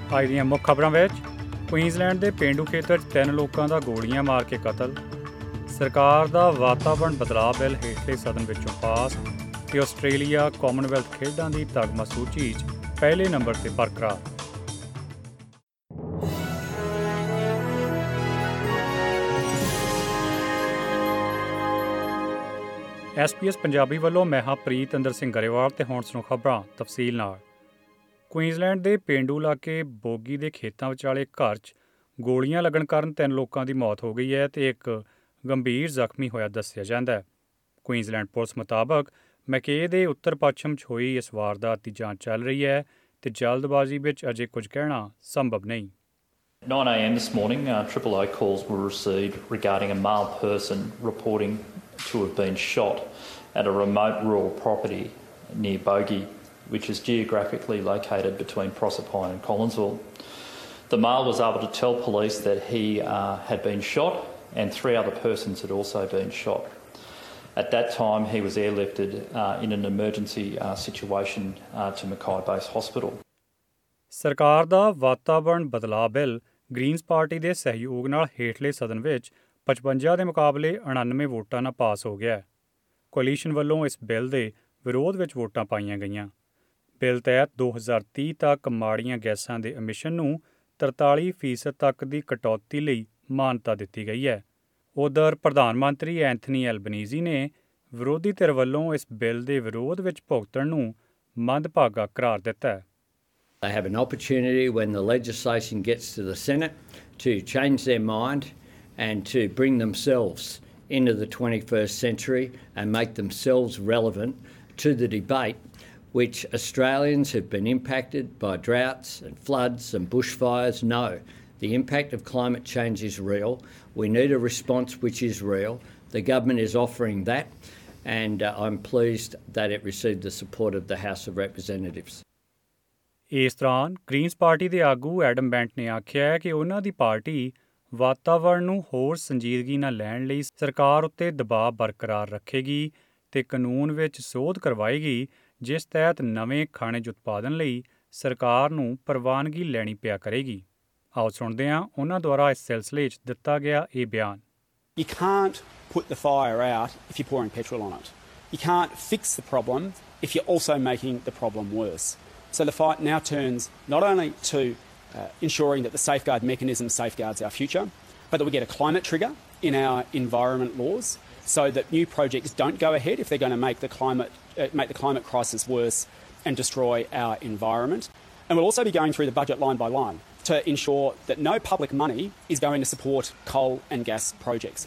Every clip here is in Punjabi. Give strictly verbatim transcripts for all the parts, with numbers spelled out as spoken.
ਅੱਜ ਦੀਆਂ ਮੁੱਖ ਖਬਰਾਂ ਵਿੱਚ ਕੁਈਨਜ਼ਲੈਂਡ ਦੇ ਪੇਂਡੂ ਖੇਤਰ 'ਚ ਤਿੰਨ ਲੋਕਾਂ ਦਾ ਗੋਲੀਆਂ ਮਾਰ ਕੇ ਕਤਲ, ਸਰਕਾਰ ਦਾ ਵਾਤਾਵਰਣ ਬਦਲਾਅ ਬਿੱਲ ਹੇਠਲੇ ਸਦਨ ਵਿੱਚੋਂ ਪਾਸ ਤੇ ਆਸਟ੍ਰੇਲੀਆ ਕਾਮਨਵੈਲਥ ਖੇਡਾਂ ਦੀ ਤਗਮਾ ਸੂਚੀ 'ਚ ਪਹਿਲੇ ਨੰਬਰ ਤੇ ਬਰਕਰਾਰ। ਐਸ ਪੀ ਐਸ ਪੰਜਾਬੀ ਵੱਲੋਂ ਮੈਂ ਹਾਂ ਪ੍ਰੀਤ ਇੰਦਰ ਸਿੰਘ ਗਰੇਵਾਲ ਤੇ ਹੁਣ ਸੁਣੋ ਖਬਰਾਂ ਤਫਸੀਲ ਨਾਲ। ਕੁਈਨਜ਼ਲੈਂਡ ਦੇ ਪੇਂਡੂ ਇਲਾਕੇ ਬੋਗੀ ਦੇ ਖੇਤਾਂ ਵਿਚਾਲੇ ਘਰ 'ਚ ਗੋਲੀਆਂ ਲੱਗਣ ਕਾਰਨ ਤਿੰਨ ਲੋਕਾਂ ਦੀ ਮੌਤ ਹੋ ਗਈ ਹੈ ਤੇ ਇੱਕ ਗੰਭੀਰ ਜ਼ਖਮੀ ਹੋਇਆ ਦੱਸਿਆ ਜਾਂਦਾ ਹੈ। ਕੁਈਨਜ਼ਲੈਂਡ ਪੁਲਿਸ ਮੁਤਾਬਕ ਮੈਕੇ ਦੇ ਉੱਤਰ ਪੱਛਮ 'ਚ ਹੋਈ ਇਸ ਵਾਰਦਾਤ ਦੀ ਜਾਂਚ ਚੱਲ ਰਹੀ ਹੈ ਤੇ ਜਲਦਬਾਜ਼ੀ ਵਿੱਚ ਅਜੇ ਕੁਝ ਕਹਿਣਾ ਸੰਭਵ ਨਹੀਂ। nine a m this morning, uh, triple O calls were received regarding a male person reporting to have been shot at a remote rural property near Bogey, which is geographically located between Proserpine and Collinsville. The male was able to tell police that he uh, had been shot and three other persons had also been shot. At that time, he was airlifted uh, in an emergency uh, situation uh, to Mackay-based hospital. ਸਰਕਾਰ ਦਾ ਵਾਤਾਵਰਣ ਬਦਲਾਅ ਬਿੱਲ ਗ੍ਰੀਨਜ਼ ਪਾਰਟੀ ਦੇ ਸਹਿਯੋਗ ਨਾਲ ਹੇਠਲੇ ਸਦਨ ਵਿੱਚ ਪਚਵੰਜਾ ਦੇ ਮੁਕਾਬਲੇ ਉਣਾਨਵੇਂ ਵੋਟਾਂ ਨਾਲ ਪਾਸ ਹੋ ਗਿਆ। ਕੋਲੀਸ਼ਨ ਵੱਲੋਂ ਇਸ ਬਿੱਲ ਦੇ ਵਿਰੋਧ ਵਿੱਚ ਵੋਟਾਂ ਪਾਈਆਂ ਗਈਆਂ। ਬਿੱਲ ਤਹਿਤ ਦੋ ਹਜ਼ਾਰ ਤੀਹ ਤੱਕ ਮਾੜੀਆਂ ਗੈਸਾਂ ਦੇ ਐਮਿਸ਼ਨ ਨੂੰ ਤਰਤਾਲੀ ਫੀਸਦ ਤੱਕ ਦੀ ਕਟੌਤੀ ਲਈ ਮਾਨਤਾ ਦਿੱਤੀ ਗਈ ਹੈ। ਉਧਰ ਪ੍ਰਧਾਨ ਮੰਤਰੀ ਐਂਥਨੀ ਐਲਬਨੀਜ਼ੀ ਨੇ ਵਿਰੋਧੀ ਧਿਰ ਵੱਲੋਂ ਇਸ ਬਿੱਲ ਦੇ ਵਿਰੋਧ ਵਿੱਚ ਭੁਗਤਣ ਨੂੰ ਮੰਦਭਾਗਾ ਕਰਾਰ ਦਿੱਤਾ ਹੈ। They have an opportunity when the legislation gets to the Senate to change their mind and to bring themselves into the twenty-first century and make themselves relevant to the debate which Australians who've been impacted by droughts and floods and bushfires know. The impact of climate change is real. We need a response which is real. The government is offering that and uh, I'm pleased that it received the support of the House of Representatives. ਇਸ ਦੌਰਾਨ ਗ੍ਰੀਨਜ਼ ਪਾਰਟੀ ਦੇ ਆਗੂ ਐਡਮ ਬੈਂਟ ਨੇ ਆਖਿਆ ਹੈ ਕਿ ਉਹਨਾਂ ਦੀ ਪਾਰਟੀ ਵਾਤਾਵਰਣ ਨੂੰ ਹੋਰ ਸੰਜੀਦਗੀ ਨਾਲ ਲੈਣ ਲਈ ਸਰਕਾਰ ਉੱਤੇ ਦਬਾਅ ਬਰਕਰਾਰ ਰੱਖੇਗੀ ਤੇ ਕਾਨੂੰਨ ਵਿੱਚ ਸੋਧ ਕਰਵਾਏਗੀ ਜਿਸ ਤਹਿਤ ਨਵੇਂ ਖਣਿਜ ਉਤਪਾਦਨ ਲਈ ਸਰਕਾਰ ਨੂੰ ਪ੍ਰਵਾਨਗੀ ਲੈਣੀ ਪਿਆ ਕਰੇਗੀ। ਆਓ ਸੁਣਦੇ ਹਾਂ ਉਹਨਾਂ ਦੁਆਰਾ ਇਸ ਸਿਲਸਿਲੇ 'ਚ ਦਿੱਤਾ ਗਿਆ ਇਹ ਬਿਆਨ। You can't put the fire out if you're pouring petrol on it. You can't fix the problem if you're also making the problem worse. So the fight now turns not only to uh, ensuring that the safeguard mechanism safeguards our future, but that we get a climate trigger in our environment laws so that new projects don't go ahead if they're going to make the climate, uh, make the climate crisis worse and destroy our environment. And we'll also be going through the budget line by line to ensure that no public money is going to support coal and gas projects.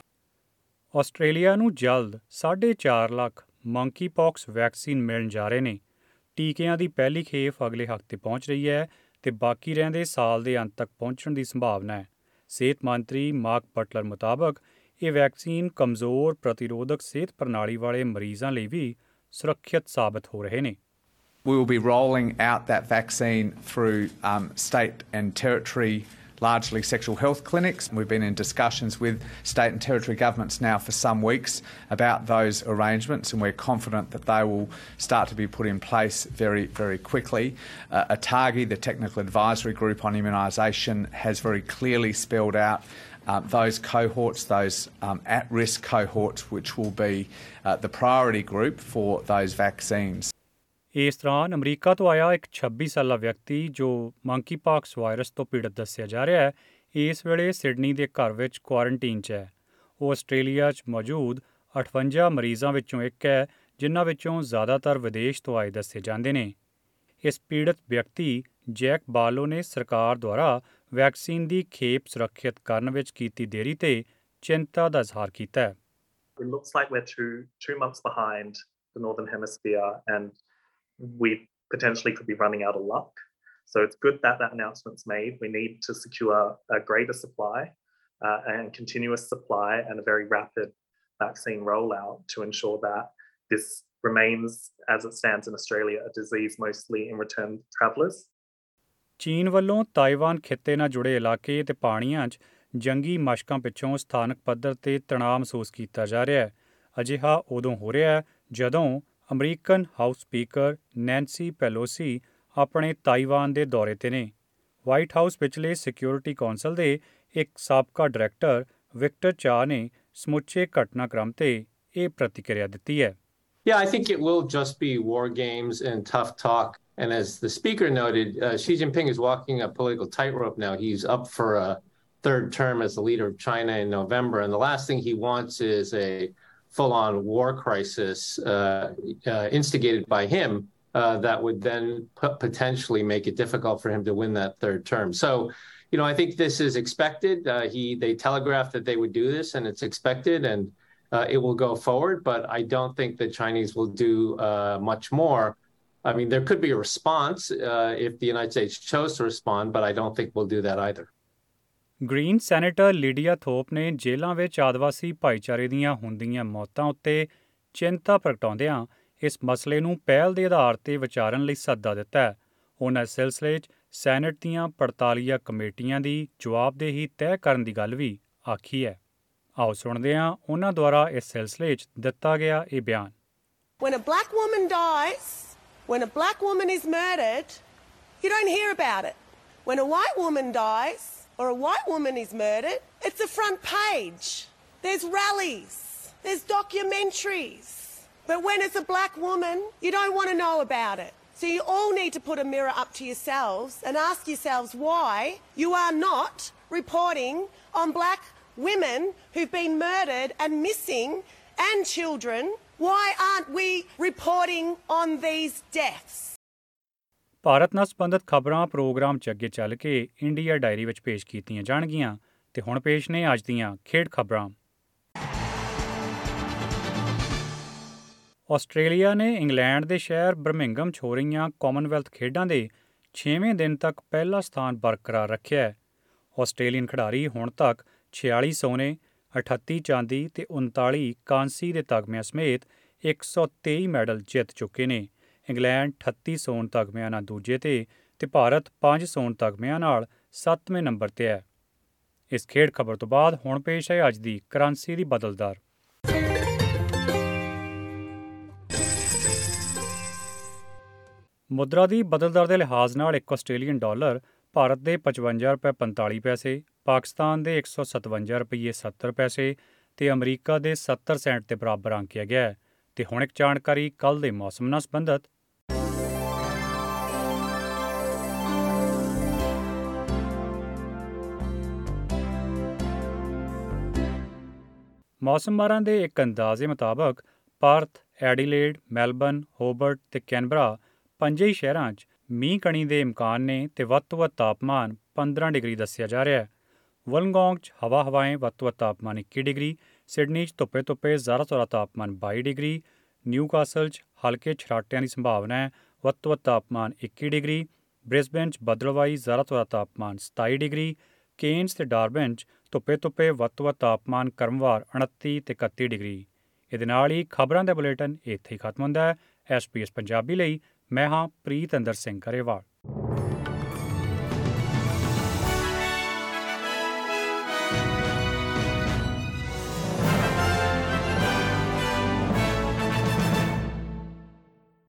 Australia ਨੂੰ ਜਲਦ ਸਾਢੇ ਚਾਰ ਲੱਖ ਮੰਕੀ ਪੌਕਸ ਵੈਕਸੀਨ ਮਿਲਣ ਜਾ ਰਹੇ ਨੇ। ਟੀਕਿਆਂ ਦੀ ਪਹਿਲੀ ਖੇਪ ਅਗਲੇ ਹਫ਼ਤੇ ਪਹੁੰਚ ਰਹੀ ਹੈ ਤੇ ਬਾਕੀ ਰਹਿੰਦੇ ਸਾਲ ਦੇ ਅੰਤ ਤੱਕ ਪਹੁੰਚਣ ਦੀ ਸੰਭਾਵਨਾ ਹੈ। ਸਿਹਤ ਮੰਤਰੀ ਮਾਰਕ ਬਟਲਰ ਮੁਤਾਬਕ ਇਹ ਵੈਕਸੀਨ ਕਮਜ਼ੋਰ ਪ੍ਰਤੀਰੋਧਕ ਸਿਹਤ ਪ੍ਰਣਾਲੀ ਵਾਲੇ ਮਰੀਜ਼ਾਂ ਲਈ ਵੀ ਸੁਰੱਖਿਅਤ ਸਾਬਤ ਹੋ ਰਹੇ ਨੇ। We will be rolling out that vaccine through um, state and territory largely sexual health clinics. We've been in discussions with state and territory governments now for some weeks about those arrangements and we're confident that they will start to be put in place very, very quickly. Uh, ATAGI, the Technical Advisory Group on Immunisation, has very clearly spelled out uh, those cohorts, those um, at-risk cohorts, which will be uh, the priority group for those vaccines. ਇਸ ਦੌਰਾਨ ਅਮਰੀਕਾ ਤੋਂ ਆਇਆ ਇੱਕ ਛੱਬੀ ਸਾਲਾ ਵਿਅਕਤੀ ਜੋ ਮੰਕੀ ਪਾਕਸ ਵਾਇਰਸ ਤੋਂ ਪੀੜਤ ਦੱਸਿਆ ਜਾ ਰਿਹਾ ਹੈ, ਇਸ ਵੇਲੇ ਸਿਡਨੀ ਦੇ ਘਰ ਵਿੱਚ ਕੁਆਰੰਟੀਨ 'ਚ ਹੈ। ਉਹ ਆਸਟ੍ਰੇਲੀਆ 'ਚ ਮੌਜੂਦ ਅਠਵੰਜਾ ਮਰੀਜ਼ਾਂ ਵਿੱਚੋਂ ਇੱਕ ਹੈ ਜਿਨ੍ਹਾਂ ਵਿੱਚੋਂ ਜ਼ਿਆਦਾਤਰ ਵਿਦੇਸ਼ ਤੋਂ ਆਏ ਦੱਸੇ ਜਾਂਦੇ ਨੇ। ਇਸ ਪੀੜਤ ਵਿਅਕਤੀ ਜੈਕ ਬਾਰਲੋ ਨੇ ਸਰਕਾਰ ਦੁਆਰਾ ਵੈਕਸੀਨ ਦੀ ਖੇਪ ਸੁਰੱਖਿਅਤ ਕਰਨ ਵਿੱਚ ਕੀਤੀ ਦੇਰੀ ਤੇ ਚਿੰਤਾ ਦਾ ਇਜ਼ਹਾਰ ਕੀਤਾ ਹੈ। It looks like we're two two months behind the Northern Hemisphere and we potentially could be running out of luck. So it's good that that announcement's made. We need to secure a greater supply uh, and continuous supply and a very rapid vaccine rollout to ensure that this remains, as it stands in Australia, a disease mostly in return travellers. ਚੀਨ ਵੱਲੋਂ ਤਾਈਵਾਨ ਖਿੱਤੇ ਨਾਲ ਜੁੜੇ ਇਲਾਕੇ ਤੇ ਪਾਣੀਆਂ 'ਚ ਜੰਗੀ ਮਸ਼ਕਾਂ ਪਿੱਛੋਂ ਸਥਾਨਕ ਪੱਧਰ ਤੇ ਤਣਾਅ ਮਹਿਸੂਸ ਕੀਤਾ ਜਾ ਰਿਹਾ ਹੈ। ਅਜਿਹਾ ਉਦੋਂ ਹੋ ਰਿਹਾ ਹੈ ਜਦੋਂ American House Speaker Nancy Pelosi ਆਪਣੇ ਤਾਈਵਾਨ ਦੇ ਦੌਰੇ ਤੇ ਨੇ। ਵਾਈਟ ਹਾਊਸ ਵਿਚਲੇ ਸਿਕਿਉਰਿਟੀ ਕੌਂਸਲ ਦੇ ਇੱਕ ਸਾਬਕਾ ਡਾਇਰੈਕਟਰ ਵਿਕਟਰ ਚਾਹ ਨੇ ਸਮੁੱਚੇ ਘਟਨਾਕ੍ਰਮ ਤੇ ਇਹ ਪ੍ਰਤੀਕਿਰਿਆ ਦਿੱਤੀ ਹੈ। Yeah, I think it will just be war games and tough talk. And as the speaker noted, uh, Xi Jinping is walking a political tightrope now. He's up for a third term as the leader of China in November. And the last thing he wants is a full-on war crisis uh, uh, instigated by him uh, that would then p- potentially make it difficult for him to win that third term. So, you know, I think this is expected. Uh, he they telegraphed that they would do this, and it's expected. And Uh, it will go forward, but I don't think the Chinese will do uh, much more. I mean, there could be a response uh, if the United States chose to respond, but I don't think we'll do that either. Green senator Lidia Thorpe ਨੇ ਜੇਲ੍ਹਾਂ ਵਿੱਚ ਆਦਿਵਾਸੀ ਭਾਈਚਾਰੇ ਦੀਆਂ ਹੁੰਦੀਆਂ ਮੌਤਾਂ ਉੱਤੇ ਚਿੰਤਾ ਪ੍ਰਗਟਾਉਂਦਿਆਂ ਇਸ ਮਸਲੇ ਨੂੰ ਪਹਿਲ ਦੇ ਆਧਾਰ ਤੇ ਵਿਚਾਰਨ ਲਈ ਸੱਦਾ ਦਿੱਤਾ ਹੈ। ਉਹਨਾਂ ਇਸ ਸਿਲਸਿਲੇ 'ਚ ਸੈਨੇਟ ਦੀਆਂ ਪੜਤਾਲੀਆ ਕਮੇਟੀਆਂ ਦੀ ਜਵਾਬਦੇਹੀ ਤੈਅ ਕਰਨ ਦੀ ਗੱਲ ਵੀ ਆਖੀ ਹੈ। ਆਓ ਸੁਣਦੇ ਹਾਂ ਉਹਨਾਂ ਦੁਆਰਾ ਇਸ ਸਿਲਸਿਲੇ 'ਚ ਦਿੱਤਾ ਗਿਆ ਇਹ ਬਿਆਨ। When a black woman dies, when a black woman is murdered, you don't hear about it. When a white woman dies or a white woman is murdered, it's a front page. There's rallies, there's documentaries. But when it's a black woman, you don't want to know about it. So you all need to put a mirror up to yourselves and ask yourselves why you are not reporting on black women who've been murdered and missing and children. Why aren't we reporting on these deaths? Bharat ਨਾਲ ਸੰਬੰਧਿਤ ਖਬਰਾਂ ਪ੍ਰੋਗਰਾਮ 'ਚ ਅੱਗੇ ਚੱਲ ਕੇ ਇੰਡੀਆ ਡਾਇਰੀ ਵਿੱਚ ਪੇਸ਼ ਕੀਤੀਆਂ ਜਾਣਗੀਆਂ ਤੇ ਹੁਣ ਪੇਸ਼ ਨੇ ਅੱਜ ਦੀਆਂ ਖੇਡ ਖਬਰਾਂ। ਆਸਟ੍ਰੇਲੀਆ ਨੇ ਇੰਗਲੈਂਡ ਦੇ ਸ਼ਹਿਰ ਬਰਮਿੰਘਮ 'ਚ ਹੋ ਰਹੀਆਂ ਕਾਮਨਵੈਲਥ ਖੇਡਾਂ ਦੇ ਛੇਵੇਂ ਦਿਨ ਤੱਕ ਪਹਿਲਾ ਸਥਾਨ ਬਰਕਰਾਰ ਰੱਖਿਆ ਹੈ। ਆਸਟ੍ਰੇਲੀਅਨ ਖਿਡਾਰੀ ਹੁਣ ਤੱਕ ਛਿਆਲੀ ਸੋਨੇ, ਅਠੱਤੀ ਚਾਂਦੀ ਤੇ ਉਨਤਾਲੀ ਕਾਂਸੀ ਦੇ ਤਗਮਿਆਂ ਸਮੇਤ ਇੱਕ ਸੌ ਤੇਈ ਮੈਡਲ ਜਿੱਤ ਚੁੱਕੇ ਨੇ। ਇੰਗਲੈਂਡ ਅਠੱਤੀ ਸੋਨ ਤਗਮਿਆਂ ਨਾਲ ਦੂਜੇ ਤੇ ਤੇ ਭਾਰਤ ਪੰਜ ਸੋਨ ਤਗਮਿਆਂ ਨਾਲ ਸੱਤਵੇਂ ਨੰਬਰ ਤੇ ਹੈ। ਇਸ ਖੇਡ ਖਬਰ ਤੋਂ ਬਾਅਦ ਹੁਣ ਪੇਸ਼ ਹੈ ਅੱਜ ਦੀ ਕਰੰਸੀ ਦੀ ਬਦਲਦਾਰ। ਮੁਦਰਾ ਦੀ ਬਦਲਦਾਰ ਦੇ ਲਿਹਾਜ਼ ਨਾਲ ਇੱਕ ਆਸਟ੍ਰੇਲੀਅਨ ਡਾਲਰ ਭਾਰਤ ਦੇ ਪਚਵੰਜਾ ਰੁਪਏ ਪੰਤਾਲੀ ਪੈਸੇ, ਪਾਕਿਸਤਾਨ ਦੇ ਇੱਕ ਸੌ ਸਤਵੰਜਾ ਰੁਪਈਏ ਸੱਤਰ ਪੈਸੇ ਤੇ ਅਮਰੀਕਾ ਦੇ ਸੱਤਰ ਸੈਂਟ ਦੇ ਬਰਾਬਰ ਆਂਕਿਆ ਗਿਆ ਹੈ। ਤੇ ਹੁਣ ਇੱਕ ਜਾਣਕਾਰੀ ਕੱਲ੍ਹ ਦੇ ਮੌਸਮ ਨਾਲ ਸੰਬੰਧਿਤ। ਮੌਸਮ ਮਾਹਰਾਂ ਦੇ ਇੱਕ ਅੰਦਾਜ਼ੇ ਮੁਤਾਬਕ ਪਰਥ, ਐਡੀਲੇਡ, ਮੈਲਬਰਨ, ਹੋਬਰਟ ਤੇ ਕੈਨਬਰਾ ਪੰਜੇ ਹੀ ਸ਼ਹਿਰਾਂ 'ਚ ਮੀਂਹ ਕਣੀ ਦੇ ਇਮਕਾਨ ਨੇ ਤੇ ਵੱਧ ਤੋਂ ਵੱਧ ਤਾਪਮਾਨ ਪੰਦਰਾਂ ਡਿਗਰੀ ਦੱਸਿਆ ਜਾ ਰਿਹਾ ਹੈ। ਵਲੰਗੋਂਗ 'ਚ ਹਵਾ ਹਵਾਏਂ ਵੱਧ ਤੋਂ ਵੱਧ ਤਾਪਮਾਨ ਇੱਕੀ ਡਿਗਰੀ, ਸਿਡਨੀ 'ਚ ਧੁੱਪੇ ਧੁੱਪੇ ਜ਼ਰਾ ਜ਼ਰਾ ਤਾਪਮਾਨ ਬਾਈ ਡਿਗਰੀ, ਨਿਊਕਾਸਲ 'ਚ ਹਲਕੇ ਛਰਾਟਿਆਂ ਦੀ ਸੰਭਾਵਨਾ ਹੈ, ਵੱਧ ਤੋਂ ਵੱਧ ਤਾਪਮਾਨ ਇੱਕੀ ਡਿਗਰੀ, ਬ੍ਰਿਸਬੇਨ 'ਚ ਬੱਦਲਵਾਈ ਜ਼ਰਾ ਤੋਂ ਜ਼ਰਾ ਤਾਪਮਾਨ ਸਤਾਈ ਡਿਗਰੀ, ਕੇਨਸ ਤੇ ਡਾਰਬਨ 'ਚ ਧੁੱਪੇ ਧੁੱਪੇ ਵੱਧ ਤੋਂ ਵੱਧ ਤਾਪਮਾਨ ਕ੍ਰਮਵਾਰ ਉਨੱਤੀ ਤੇ ਇਕੱਤੀ ਡਿਗਰੀ। ਇਹਦੇ ਨਾਲ ਹੀ ਖਬਰਾਂ ਦਾ ਬੁਲੇਟਿਨ ਇੱਥੇ ਹੀ ਖਤਮ ਹੁੰਦਾ ਹੈ। ਐਸ ਪੀ ਐਸ ਪੰਜਾਬੀ ਲਈ ਮੈਂ ਹਾਂ ਪ੍ਰੀਤ ਅੰਦਰ ਸਿੰਘ ਗਰੇਵਾਲ।